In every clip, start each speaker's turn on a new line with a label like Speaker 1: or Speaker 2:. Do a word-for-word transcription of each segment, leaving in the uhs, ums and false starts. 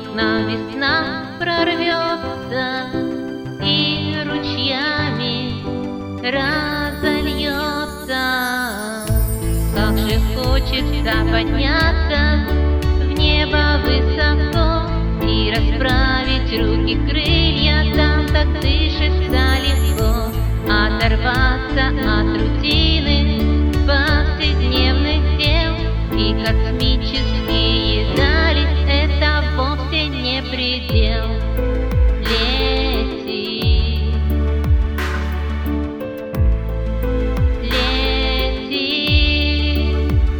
Speaker 1: нам весна прорвется и ручьями разольется. Как же хочется подняться в небо высоко и расправить руки, крылья, там так дышится легко. Оторваться от рутины повседневных дел и космические дали — это вовсе не предел. Лети, лети,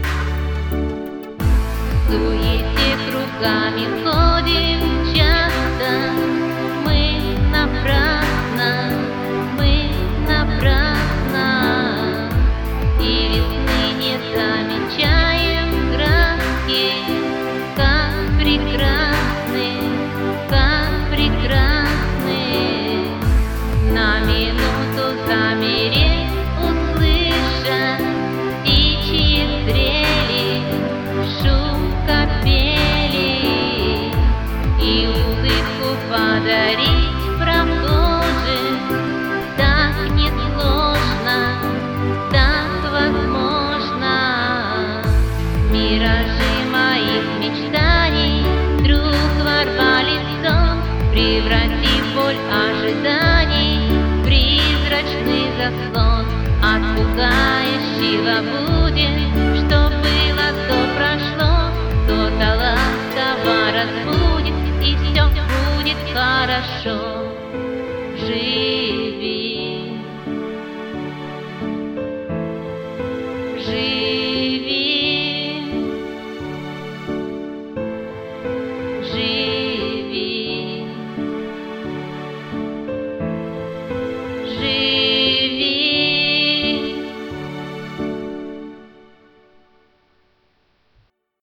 Speaker 1: в суете кругами ходим часто, мы напрасно, мы напрасно, и весны не замечаем краски, как прекрасны, как прекрасны. На минуту замереть, услыша птичьи трели, шум капели, и улыбку подарить прохожим. Так несложно, так возможно. Миражи моих мечтаний вдруг ворвались в сон, превратив боль ожиданий в призрачный заслон. От пугающего будет, что было, то прошло, кто-то ласково разбудит, и все будет хорошо.